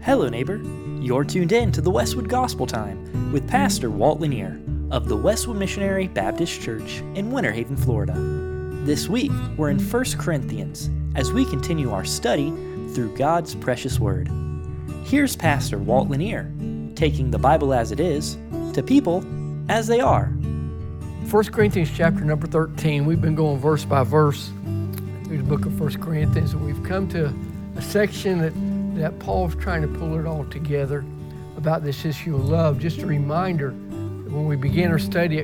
Hello, neighbor. You're tuned in to the Westwood Gospel Time with Pastor Walt Lanier of the Westwood Missionary Baptist Church in Winter Haven, Florida. This week, we're in 1 Corinthians as we continue our study through God's precious Word. Here's Pastor Walt Lanier, taking the Bible as it is to people as they are. 1 Corinthians chapter number 13. We've been going verse by verse through the book of 1 Corinthians, and we've come to a section that Paul's trying to pull it all together about this issue of love. Just a reminder, when we began our study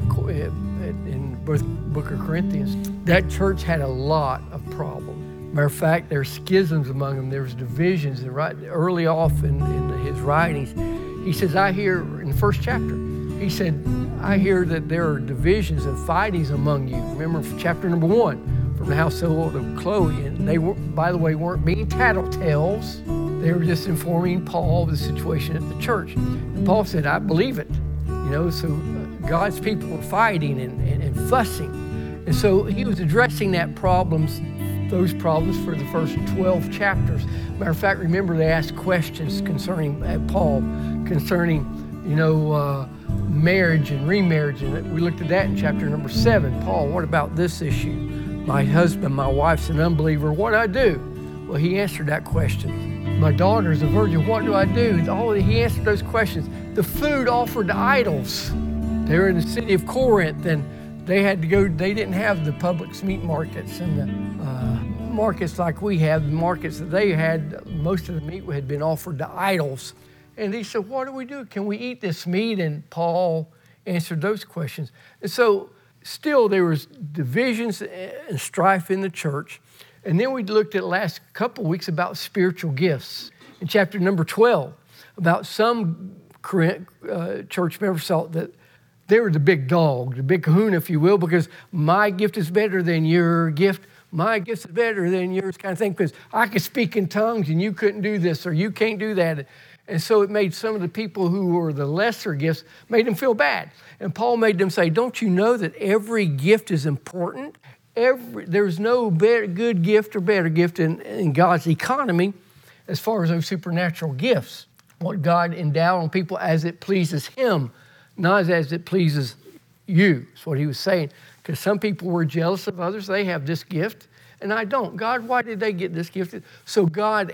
in both book of Corinthians, that church had a lot of problems. Matter of fact, there's schisms among them. There's divisions. Right early off in his writings, he says, I hear, in the first chapter, he said, I hear that there are divisions and fightings among you. Remember chapter number 1, from the household of Chloe. And they, by the way, weren't being tattletales. They were just informing Paul of the situation at the church. And Paul said, I believe it. So God's people were fighting and fussing. And so he was addressing those problems for the first 12 chapters. Matter of fact, remember they asked questions concerning Paul, concerning, marriage and remarriage. And we looked at that in chapter number 7. Paul, what about this issue? My wife's an unbeliever. What do I do? Well, he answered that question. My daughter's a virgin. What do I do? He answered those questions. The food offered to idols. They were in the city of Corinth, and they had to go. They didn't have the Publix meat markets and the markets like we have. The markets that they had, most of the meat had been offered to idols. And he said, what do we do? Can we eat this meat? And Paul answered those questions. And so still there was divisions and strife in the church. And then we looked at the last couple of weeks about spiritual gifts. In chapter number 12, about some church members thought that they were the big dog, the big kahuna, if you will, because my gift is better than your gift. My gift is better than yours, kind of thing, because I could speak in tongues and you couldn't do this or you can't do that. And so it made some of the people who were the lesser gifts, made them feel bad. And Paul made them say, don't you know that every gift is important? There's no good gift or better gift in God's economy as far as those supernatural gifts. What God endowed on people as it pleases Him, not as it pleases you. That's what he was saying. Because some people were jealous of others. They have this gift, and I don't. God, why did they get this gift? So God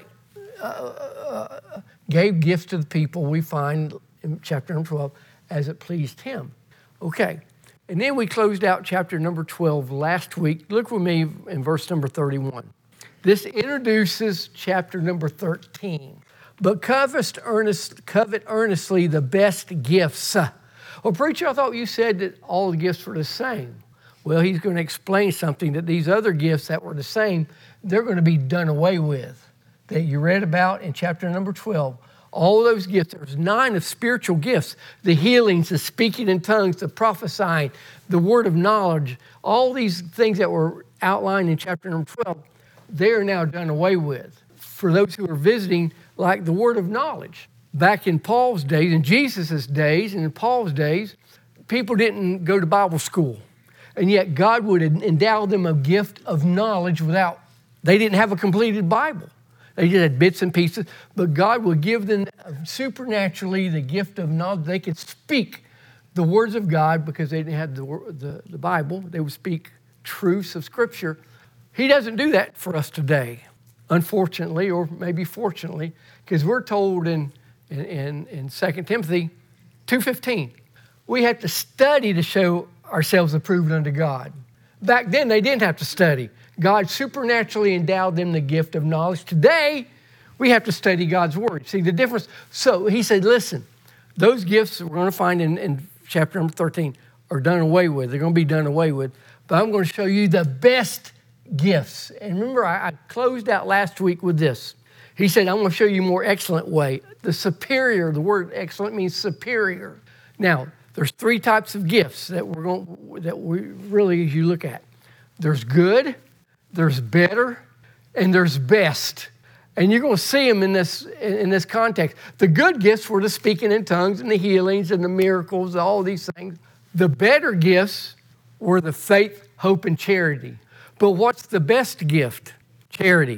gave gifts to the people we find in chapter number 12 as it pleased Him. Okay. And then we closed out chapter number 12 last week. Look with me in verse number 31. This introduces chapter number 13. But covet earnestly the best gifts. Well, preacher, I thought you said that all the gifts were the same. Well, he's going to explain something, that these other gifts that were the same, they're going to be done away with, that you read about in chapter number 12. All those gifts, there's 9 of spiritual gifts, the healings, the speaking in tongues, the prophesying, the word of knowledge, all these things that were outlined in chapter number 12, they are now done away with. For those who are visiting, like the word of knowledge. Back in Paul's days, in Jesus' days, and in Paul's days, people didn't go to Bible school. And yet God would endow them a gift of knowledge they didn't have a completed Bible. They just had bits and pieces, but God would give them supernaturally the gift of knowledge. They could speak the words of God because they didn't have the Bible. They would speak truths of Scripture. He doesn't do that for us today, unfortunately, or maybe fortunately, because we're told in 2 Timothy 2:15, we have to study to show ourselves approved unto God. Back then, they didn't have to study. God supernaturally endowed them the gift of knowledge. Today, we have to study God's Word. See the difference? So he said, listen, those gifts we're going to find in chapter number 13 are done away with. They're going to be done away with. But I'm going to show you the best gifts. And remember, I closed out last week with this. He said, I'm going to show you a more excellent way. The superior, the word excellent means superior. Now, there's 3 types of gifts that we really, as you look at. There's good, there's better, and there's best. And you're going to see them in this context. The good gifts were the speaking in tongues and the healings and the miracles, all these things. The better gifts were the faith, hope, and charity. But what's the best gift? Charity.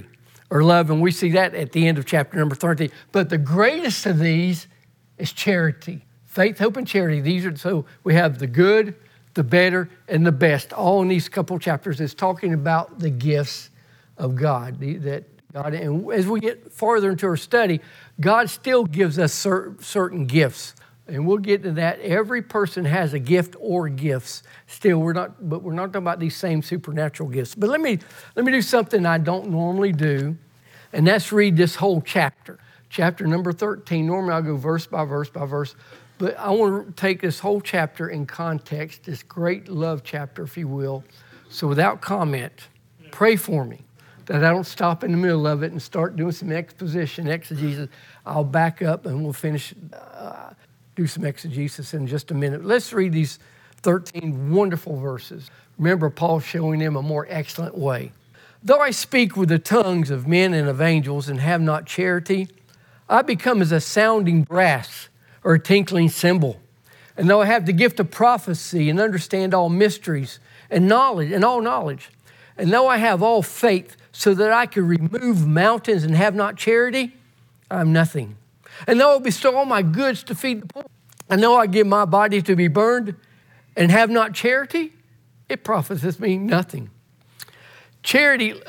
or love, and we see that at the end of chapter number 13. But the greatest of these is charity. Faith, hope, and charity. These are, so we have the good, the better, and the best. All in these couple chapters is talking about the gifts of God. And as we get farther into our study, God still gives us certain gifts. And we'll get to that. Every person has a gift or gifts. Still, we're not talking about these same supernatural gifts. But let me do something I don't normally do, and that's read this whole chapter. Chapter number 13. Normally I'll go verse by verse by verse. But I want to take this whole chapter in context, this great love chapter, if you will. So without comment, pray for me that I don't stop in the middle of it and start doing some exegesis. I'll back up and we'll finish, do some exegesis in just a minute. Let's read these 13 wonderful verses. Remember, Paul showing them a more excellent way. Though I speak with the tongues of men and of angels and have not charity, I become as a sounding brass or a tinkling cymbal. And though I have the gift of prophecy and understand all mysteries and knowledge and all knowledge, and though I have all faith so that I could remove mountains and have not charity, I'm nothing. And though I bestow all my goods to feed the poor, and though I give my body to be burned and have not charity, it profiteth me nothing. Charity,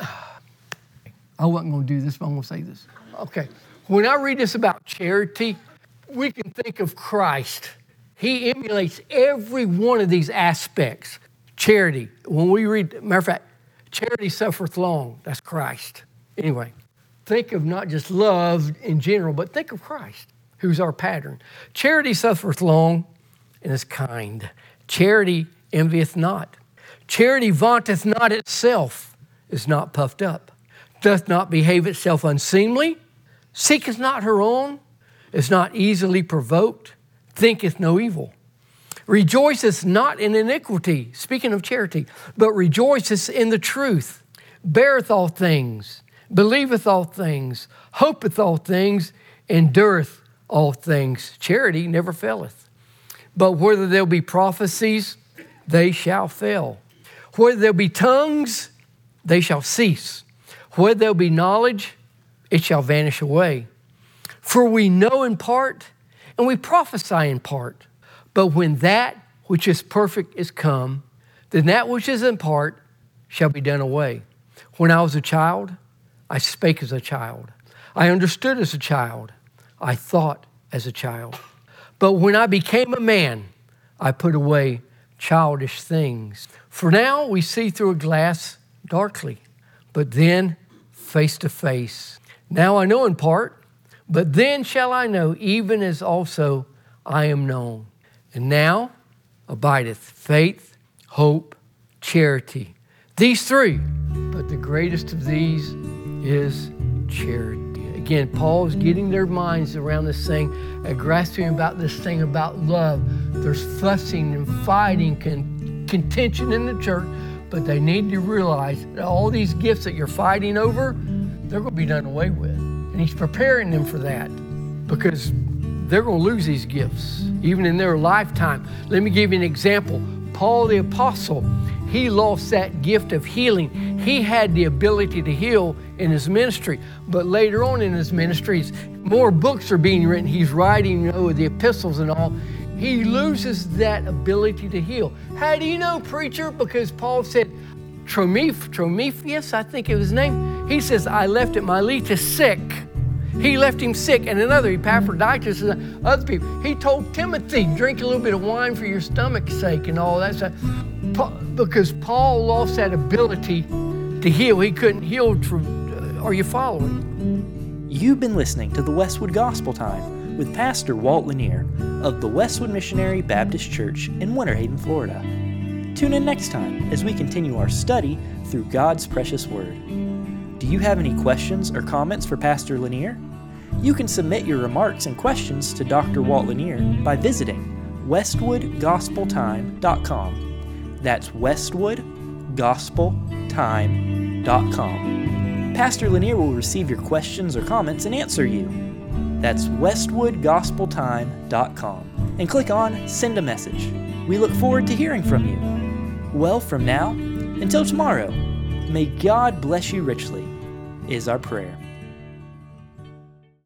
I wasn't going to do this, but I'm going to say this. Okay. When I read this about charity, we can think of Christ. He emulates every one of these aspects. Charity, when we read, matter of fact, charity suffereth long. That's Christ. Anyway, think of not just love in general, but think of Christ, who's our pattern. Charity suffereth long and is kind. Charity envieth not. Charity vaunteth not itself, is not puffed up, doth not behave itself unseemly, seeketh not her own, is not easily provoked, thinketh no evil, rejoiceth not in iniquity, speaking of charity, but rejoiceth in the truth, beareth all things, believeth all things, hopeth all things, endureth all things. Charity never faileth. But whether there'll be prophecies, they shall fail. Whether there'll be tongues, they shall cease. Whether there'll be knowledge, it shall vanish away. For we know in part, and we prophesy in part. But when that which is perfect is come, then that which is in part shall be done away. When I was a child, I spake as a child. I understood as a child. I thought as a child. But when I became a man, I put away childish things. For now we see through a glass darkly, but then face to face. Now I know in part, but then shall I know, even as also I am known. And now abideth faith, hope, charity. These three, but the greatest of these is charity. Again, Paul is getting their minds around this thing, grasping about this thing about love. There's fussing and fighting, contention in the church, but they need to realize that all these gifts that you're fighting over, they're going to be done away with. And he's preparing them for that because they're going to lose these gifts, even in their lifetime. Let me give you an example. Paul the Apostle, he lost that gift of healing. He had the ability to heal in his ministry, but later on in his ministries, more books are being written. He's writing, the epistles and all. He loses that ability to heal. How do you know, preacher? Because Paul said, Trometheus, I think it was his name. He says, I left at Miletus sick. He left him sick. And another, Epaphroditus and other people. He told Timothy, drink a little bit of wine for your stomach's sake and all that stuff. Because Paul lost that ability to heal. He couldn't heal. Are you following? You've been listening to the Westwood Gospel Time with Pastor Walt Lanier of the Westwood Missionary Baptist Church in Winter Haven, Florida. Tune in next time as we continue our study through God's precious Word. Do you have any questions or comments for Pastor Lanier? You can submit your remarks and questions to Dr. Walt Lanier by visiting westwoodgospeltime.com. That's westwoodgospeltime.com. Pastor Lanier will receive your questions or comments and answer you. That's westwoodgospeltime.com. And click on Send a Message. We look forward to hearing from you. Well, from now until tomorrow, may God bless you richly. is our prayer.